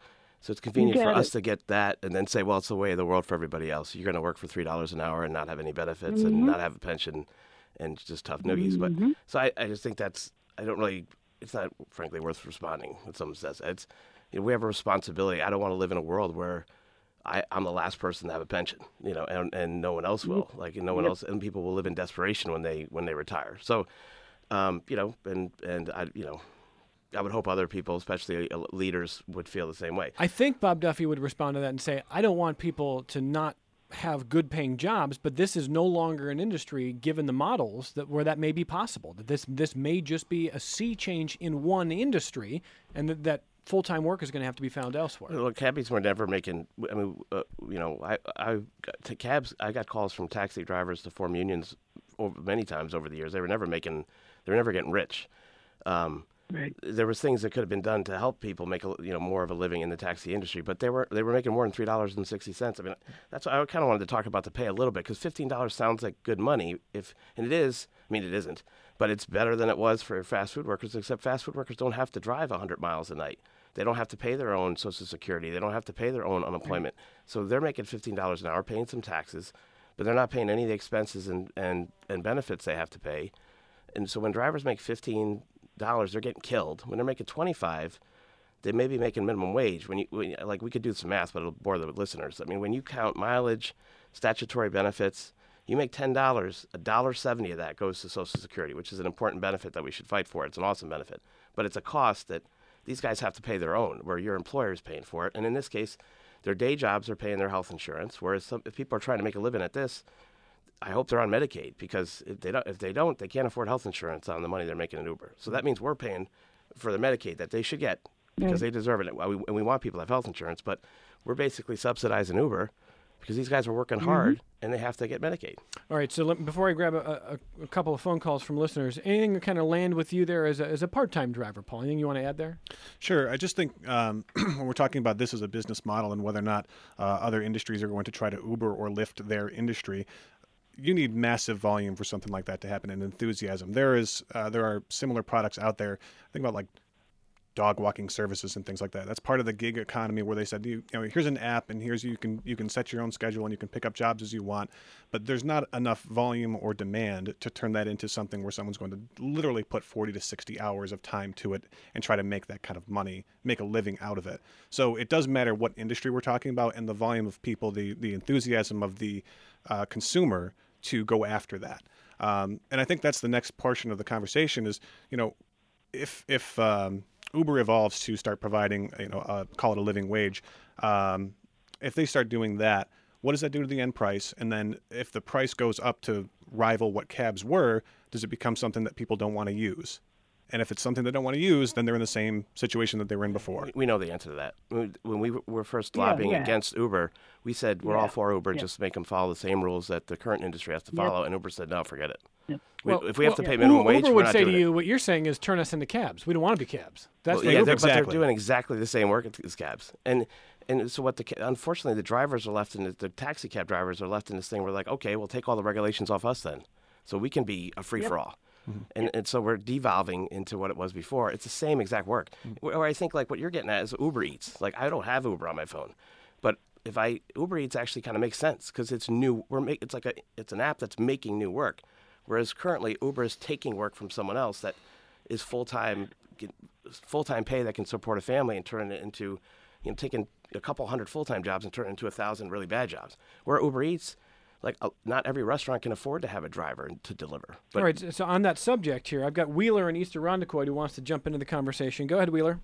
So it's convenient You for get us it. to get that and then say, well, it's the way of the world for everybody else. You're going to work for three dollars an hour and not have any benefits Mm-hmm. and not have a pension and just tough noogies. Mm-hmm. But so I, I just think that's, I don't really, it's not frankly worth responding when someone says that. It's, you know, we have a responsibility. I don't want to live in a world where I, I'm the last person to have a pension, you know, and, and no one else will. Like, and no one Yep. else, and people will live in desperation when they when they retire. So, um, you know, and and I, you know, I would hope other people, especially uh, leaders, would feel the same way. I think Bob Duffy would respond to that and say, I don't want people to not have good paying jobs, but this is no longer an industry given the models that where that may be possible, that this this may just be a sea change in one industry and that, that full-time work is going to have to be found elsewhere. Look, cabbies were never making. I mean, uh, you know, I I got to cabs. I got calls from taxi drivers to form unions over, many times over the years. They were never making. They were never getting rich. Um, Right. There was things that could have been done to help people make a, you know more of a living in the taxi industry, but they were they were making more than three dollars and sixty cents. I mean, that's why I kind of wanted to talk about the pay a little bit because fifteen dollars sounds like good money. If and it is. I mean, it isn't, but it's better than it was for fast food workers. Except fast food workers don't have to drive one hundred miles a night. They don't have to pay their own Social Security. They don't have to pay their own unemployment. So they're making fifteen dollars an hour, paying some taxes, but they're not paying any of the expenses and, and, and benefits they have to pay. And so when drivers make fifteen dollars, they're getting killed. When they're making twenty-five, they may be making minimum wage. When you when, like we could do some math, but it'll bore the listeners. I mean, when you count mileage, statutory benefits, you make ten dollars. A dollar seventy of that goes to Social Security, which is an important benefit that we should fight for. It's an awesome benefit, but it's a cost that these guys have to pay their own, where your employer is paying for it. And in this case, their day jobs are paying their health insurance. Whereas some, if people are trying to make a living at this, I hope they're on Medicaid because if they don't, if they don't, they can't afford health insurance on the money they're making in Uber. So that means we're paying for the Medicaid that they should get because they deserve it. And we, and we want people to have health insurance, but we're basically subsidizing Uber because these guys are working hard and they have to get Medicaid. All right, so let, before I grab a, a, a couple of phone calls from listeners, anything to kind of land with you there as a, as a part-time driver, Paul? Anything you want to add there? Sure. I just think um, when we're talking about this as a business model and whether or not uh, other industries are going to try to Uber or Lyft their industry, you need massive volume for something like that to happen and enthusiasm. There is, uh, there are similar products out there. Think about like dog walking services and things like that. That's part of the gig economy where they said, you, you know, here's an app and here's you can you can set your own schedule and you can pick up jobs as you want. But there's not enough volume or demand to turn that into something where someone's going to literally put forty to sixty hours of time to it and try to make that kind of money, make a living out of it. So it does matter what industry we're talking about and the volume of people, the the enthusiasm of the uh, consumer to go after that. Um, and I think that's the next portion of the conversation is, you know, if if um, Uber evolves to start providing, you know, uh, call it a living wage, um, if they start doing that, what does that do to the end price? And then if the price goes up to rival what cabs were, does it become something that people don't want to use? And if it's something they don't want to use, then they're in the same situation that they were in before. We know the answer to that. When we were first Yeah, lobbying yeah. against Uber, we said we're all Yeah, for Uber, yeah. just make them follow the same rules that the current industry has to Yep. follow. And Uber said, no, forget it. Yep. We, Well, if we have well, to pay yeah. minimum Uber wage, we're would not say to doing it. you, what you're saying is turn us into cabs. We don't want to be cabs. That's Well, what yeah, Uber they're, but they're Exactly. doing exactly the same work as cabs, and and so what the ca- unfortunately the drivers are left in the, the taxi cab drivers are left in this thing where like, okay, we'll take all the regulations off us then, so we can be a free for all, and and so we're devolving into what it was before. It's the same exact work. Where, where I think like what you're getting at is Uber Eats. Like I don't have Uber on my phone, but if I Uber Eats actually kind of makes sense because it's new. We're make, it's like a it's an app that's making new work. Whereas currently, Uber is taking work from someone else that is full-time, full-time pay that can support a family and turn it into, you know, taking a couple hundred full-time jobs and turn it into a thousand really bad jobs. Where Uber Eats, like uh, not every restaurant can afford to have a driver to deliver. But All right, so- so on that subject here, I've got Wheeler in East Irondequoit who wants to jump into the conversation. Go ahead, Wheeler.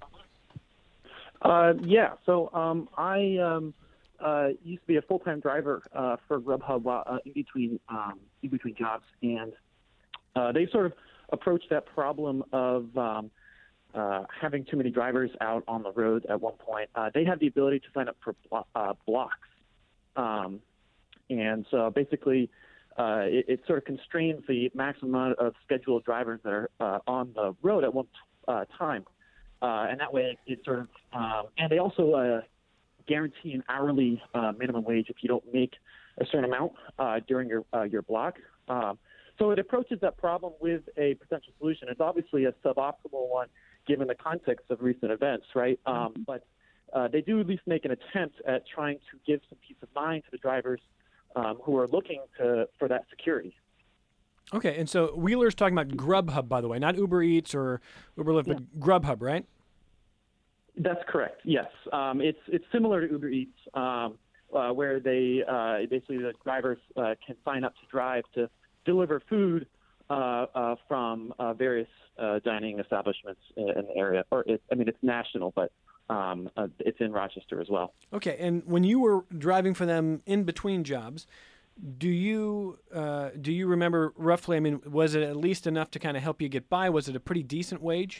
Uh, yeah, so um, I um, uh, used to be a full-time driver uh, for Grubhub while, uh, in between um, in between jobs, and uh, they sort of approached that problem of um, uh, having too many drivers out on the road at one point. Uh, they had the ability to sign up for blo- uh, blocks, um, and so basically uh, it, it sort of constrains the maximum amount of scheduled drivers that are uh, on the road at one uh, time. Uh, and that way it, it sort of, um, and they also uh, guarantee an hourly uh, minimum wage if you don't make a certain amount uh, during your uh, your block. Um, so it approaches that problem with a potential solution. It's obviously a suboptimal one given the context of recent events, right? Um, but uh, they do at least make an attempt at trying to give some peace of mind to the drivers um, who are looking to for that security. Okay, and so Wheeler's talking about Grubhub, by the way, not Uber Eats or Uber Lyft, yeah. but Grubhub, right? That's correct. Yes, um, it's it's similar to Uber Eats, um, uh, where they uh, basically the drivers uh, can sign up to drive to deliver food uh, uh, from uh, various uh, dining establishments in the area. Or it, I mean, it's national, but um, uh, it's in Rochester as well. Okay, and when you were driving for them in between jobs, do you uh, do you remember roughly? I mean, was it at least enough to kind of help you get by? Was it a pretty decent wage?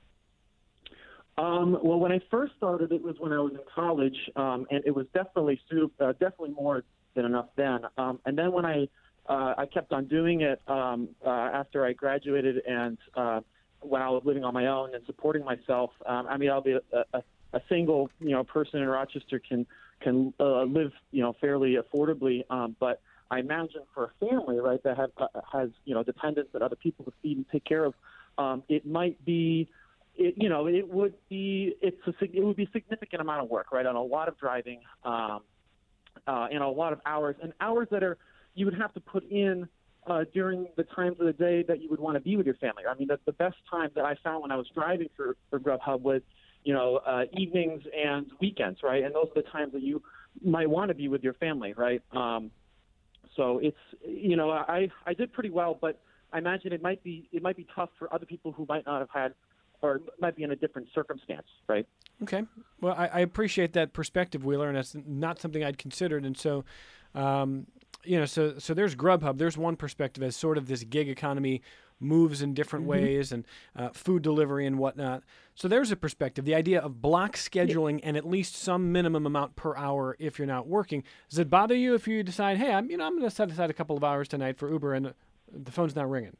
Um, well, when I first started, it was when I was in college, um, and it was definitely uh, definitely more than enough then. Um, and then when I uh, I kept on doing it um, uh, after I graduated, and uh, when I was living on my own and supporting myself. Um, I mean, I'll be a, a, a single you know person in Rochester can. can uh, live, you know, fairly affordably. Um, but I imagine for a family, right, that have, uh, has, you know, dependents that other people to feed and take care of, um, it might be, it, you know, it would be, it's a, it would be a significant amount of work, right, on a lot of driving um, uh, and a lot of hours, and hours that are, you would have to put in uh, during the times of the day that you would want to be with your family. I mean, the, the best time that I found when I was driving for, for Grubhub was, you know, uh, evenings and weekends, right? And those are the times that you might want to be with your family, right? Um, so it's, you know, I, I did pretty well, but I imagine it might be it might be tough for other people who might not have had, or might be in a different circumstance, right? Okay. Well, I, I appreciate that perspective, Wheeler, and that's not something I'd considered. And so, um, you know, so so there's Grubhub. There's one perspective as sort of this gig economy moves in different mm-hmm. ways, and uh, food delivery and whatnot. So there's a perspective, the idea of block scheduling and at least some minimum amount per hour if you're not working. Does it bother you if you decide, hey, I'm, you know, I'm going to set aside a couple of hours tonight for Uber and the phone's not ringing?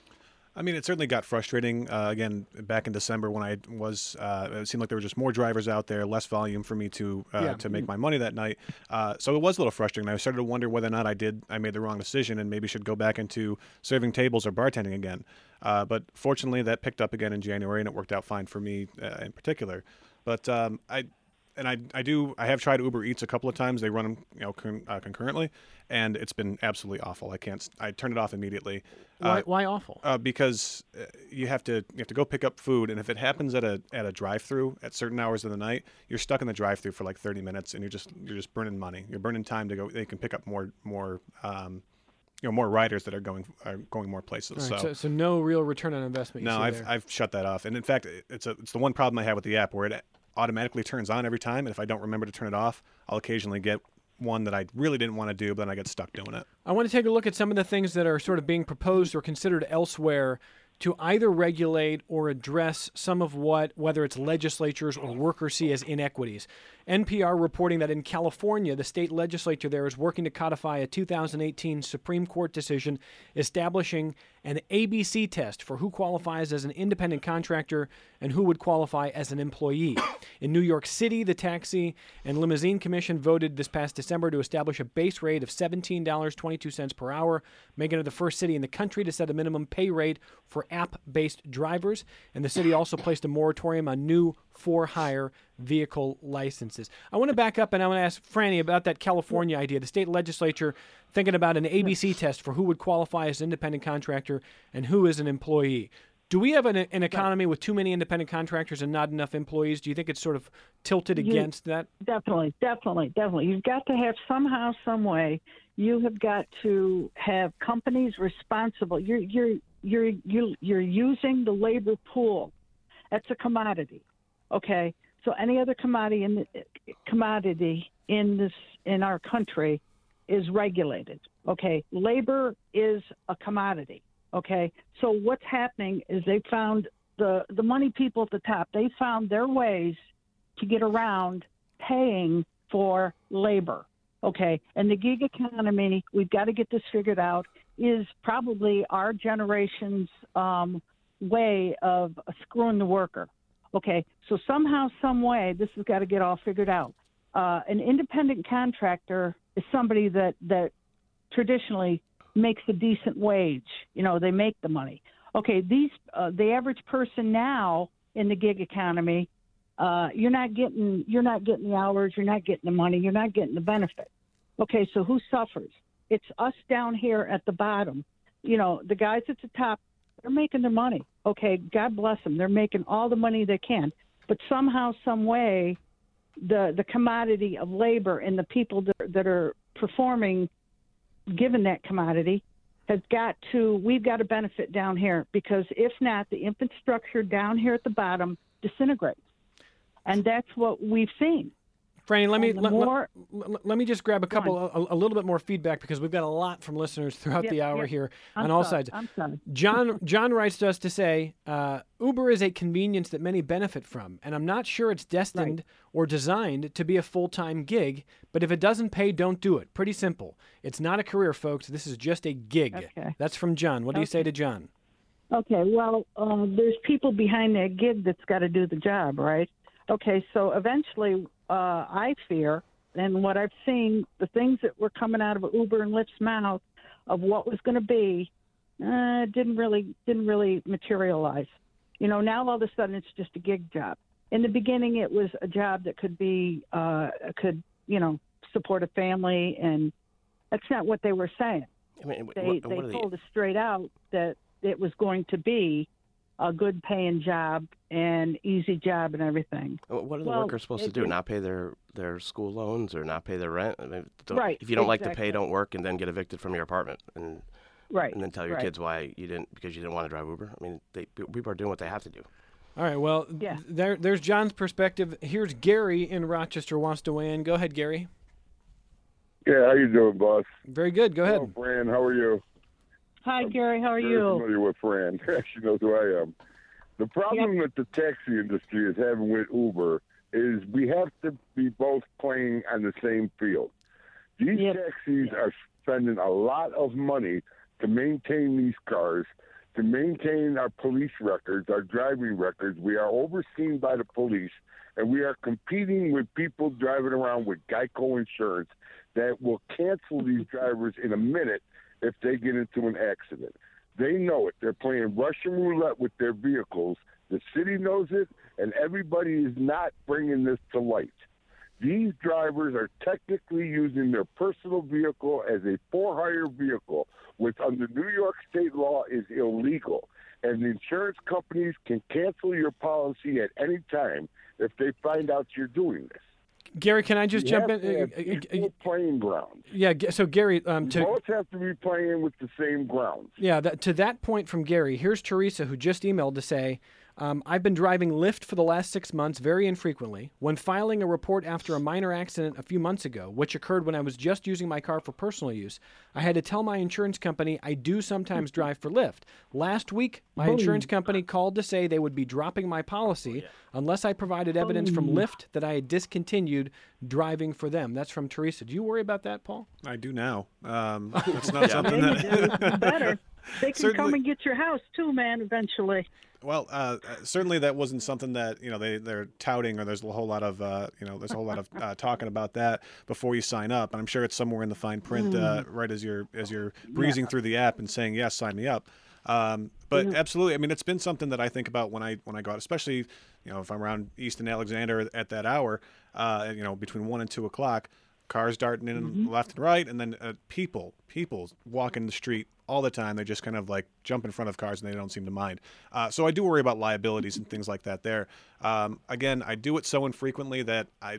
I mean, it certainly got frustrating. Uh, again, back in December when I was, uh, it seemed like there were just more drivers out there, less volume for me to uh, yeah. to make my money that night. Uh, so it was a little frustrating. I started to wonder whether or not I did, I made the wrong decision and maybe should go back into serving tables or bartending again. Uh, but fortunately, that picked up again in January, and it worked out fine for me uh, in particular. But um, I. And I, I do I have tried Uber Eats a couple of times. They run them, you know, con, uh, concurrently, and it's been absolutely awful. I can't. I turned it off immediately. Why? Uh, why awful? Uh, because uh, you have to you have to go pick up food, and if it happens at a at a drive-through at certain hours of the night, you're stuck in the drive-through for like thirty minutes, and you're just you're just burning money. You're burning time to go. They can pick up more more. Um, you know, more riders that are going are going more places. Right, so, so, so no real return on investment. You no, see I've there. I've shut that off, and in fact, it's a it's the one problem I have with the app where it automatically turns on every time, and if I don't remember to turn it off, I'll occasionally get one that I really didn't want to do, but then I get stuck doing it. I want to take a look at some of the things that are sort of being proposed or considered elsewhere to either regulate or address some of what, whether it's legislatures or workers see as inequities. N P R reporting that in California, the state legislature there is working to codify a two thousand eighteen Supreme Court decision establishing an A B C test for who qualifies as an independent contractor and who would qualify as an employee. In New York City, the Taxi and Limousine Commission voted this past December to establish a base rate of seventeen dollars and twenty-two cents per hour, making it the first city in the country to set a minimum pay rate for app-based drivers. And the city also placed a moratorium on new for-hire vehicle licenses. I want to back up and I want to ask Franny about that California idea. The state legislature thinking about an A B C test for who would qualify as an independent contractor and who is an employee. Do we have an, an economy with too many independent contractors and not enough employees? Do you think it's sort of tilted You- against that? Definitely, definitely, definitely. You've got to have somehow, some way. You have got to have companies responsible. You're you're you're you're, you're using the labor pool. That's a commodity. Okay, so any other commodity in the, commodity in this in our country is regulated. Okay, labor is a commodity. Okay, so what's happening is they found the the money people at the top. They found their ways to get around paying for labor. Okay, and the gig economy, we've got to get this figured out, is probably our generation's um, way of screwing the worker. Okay, so somehow, some way, this has got to get all figured out. Uh, an independent contractor is somebody that, that traditionally makes a decent wage. You know, they make the money. Okay, these uh, the average person now in the gig economy uh, you're not getting you're not getting the hours, you're not getting the money, you're not getting the benefit. Okay, so who suffers? It's us down here at the bottom. You know, the guys at the top, they're making their money. Okay, God bless them. They're making all the money they can. But somehow, some way, the the commodity of labor and the people that, that are performing, given that commodity, has got to, we've got to benefit down here, because if not, the infrastructure down here at the bottom disintegrates. And that's what we've seen. Franny, let me let, more, let, let me just grab a couple, a, a little bit more feedback, because we've got a lot from listeners throughout Yep, the hour yep. here I'm on all sorry, sides. I'm sorry. John John writes to us to say, uh, Uber is a convenience that many benefit from, and I'm not sure it's destined Right. or designed to be a full-time gig, but if it doesn't pay, don't do it. Pretty simple. It's not a career, folks. This is just a gig. Okay. That's from John. What do you say to John? Okay, well, um, there's people behind that gig that's got to do the job, right? Okay, so eventually, uh, I fear, and what I've seen, the things that were coming out of Uber and Lyft's mouth of what was going to be, uh, didn't really didn't really materialize. You know, now all of a sudden it's just a gig job. In the beginning, it was a job that could be uh, could you know support a family, and that's not what they were saying. I mean, They what, they what are told the, us straight out that it was going to be a good paying job and easy job and everything. what are the Well, workers supposed to it- do? it- Not pay their, their school loans or not pay their rent? I mean, don't, Right, if you don't like to exactly. pay, don't work, and then get evicted from your apartment, and Right. and then tell your right. kids why you didn't, because you didn't want to drive Uber. I mean, they, people are doing what they have to do. All right, well, Yeah. there, there's John's perspective. Here's Gary in Rochester wants to weigh in. Go ahead, Gary. Yeah, how you doing, boss? Very good. Go ahead. Hello, Fran. How are you? Hi, Gary. How are Very you? familiar with Fran. She knows who I am. The problem that the taxi industry is having with Uber is we have to be both playing on the same field. These Yep. taxis are spending a lot of money to maintain these cars, to maintain our police records, our driving records. We are overseen by the police, and we are competing with people driving around with Geico insurance that will cancel these drivers in a minute if they get into an accident. They know it. They're playing Russian roulette with their vehicles. The city knows it, and everybody is not bringing this to light. These drivers are technically using their personal vehicle as a for-hire vehicle, which under New York state law is illegal. And the insurance companies can cancel your policy at any time if they find out you're doing this. Gary, can I just You jump have to have in? Uh, uh, equal playing grounds. Yeah, G- so Gary, um, to Both have to be playing with the same grounds. yeah, that, to that point from Gary, here's Teresa, who just emailed to say, um, I've been driving Lyft for the last six months very infrequently. When filing a report after a minor accident a few months ago, which occurred when I was just using my car for personal use, I had to tell my insurance company I do sometimes drive for Lyft. Last week, my insurance company called to say they would be dropping my policy unless I provided evidence from Lyft that I had discontinued driving for them. That's from Teresa. Do you worry about that, Paul? I do now. Um, it's not something Yeah, you that. do. It's better. They can Certainly. come and get your house too, man. Eventually. Well, uh, uh, certainly that wasn't something that you know they they're touting, or there's a whole lot of uh, you know there's a whole lot of uh, talking about that before you sign up. And I'm sure it's somewhere in the fine print, uh, right as you're as you're breezing through the app and saying yes, sign me up. Um, but absolutely, I mean, it's been something that I think about when I when I go out, especially you know if I'm around East and Alexander at that hour, uh, you know between one and two o'clock. Cars darting in left and right, and then uh, people, people walking the street all the time. They just kind of like jump in front of cars, and they don't seem to mind. Uh, so I do worry about liabilities and things like that there. Um, again, I do it so infrequently that I,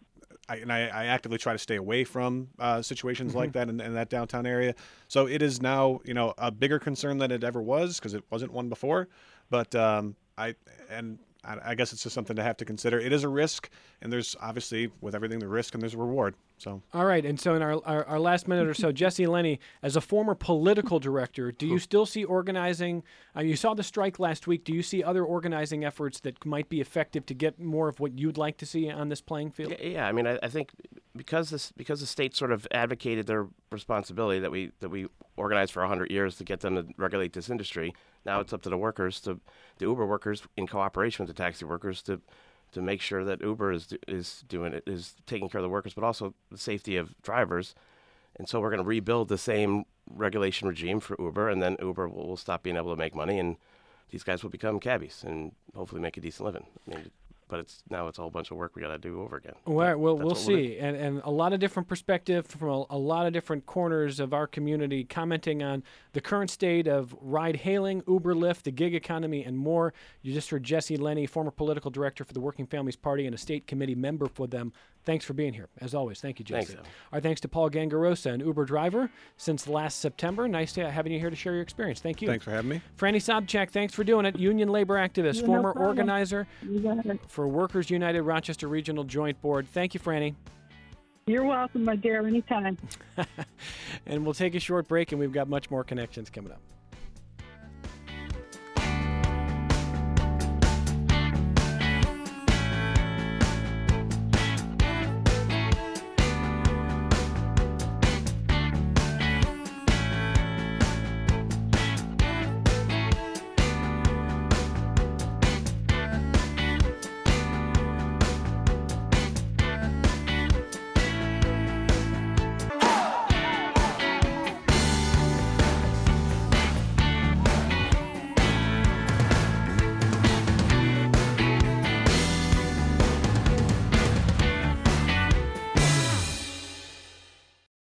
I and I, I actively try to stay away from uh, situations Mm-hmm. like that in, in that downtown area. So it is now, you know, a bigger concern than it ever was, because it wasn't one before. But um, I and. I guess it's just something to have to consider. It is a risk, and there's obviously, with everything, the risk and there's a reward. So, All right, and so in our, our, our last minute or so, Jesse Lenny, as a former political director, do you still see organizing? Uh, you saw the strike last week. Do you see other organizing efforts that might be effective to get more of what you'd like to see on this playing field? Yeah, yeah, I mean, I, I think because this because the state sort of advocated their responsibility that we that we organized for a hundred years to get them to regulate this industry. Now it's up to the workers, to the Uber workers, in cooperation with the taxi workers, to to make sure that Uber is is doing it, is taking care of the workers, but also the safety of drivers. And so we're going to rebuild the same regulation regime for Uber, and then Uber will, will stop being able to make money, and these guys will become cabbies and hopefully make a decent living. I mean, but it's now it's a whole bunch of work we got to do over again. Well, well we'll what we'll see. And, and a lot of different perspective from a, a lot of different corners of our community commenting on the current state of ride hailing, Uber, Lyft, the gig economy, and more. You just heard Jesse Lenny, former political director for the Working Families Party and a state committee member for them. Thanks for being here, as always. Thank you, Jesse. Thanks, Our thanks to Paul Gangarosa, an Uber driver since last September. Nice to having you here to share your experience. Thank you. Thanks for having me. Franny Sobchak, thanks for doing it. Union labor activist, No former problem. organizer You got it. for Workers United Rochester Regional Joint Board. Thank you, Franny. You're welcome, my dear, anytime. And we'll take a short break, and we've got much more connections coming up.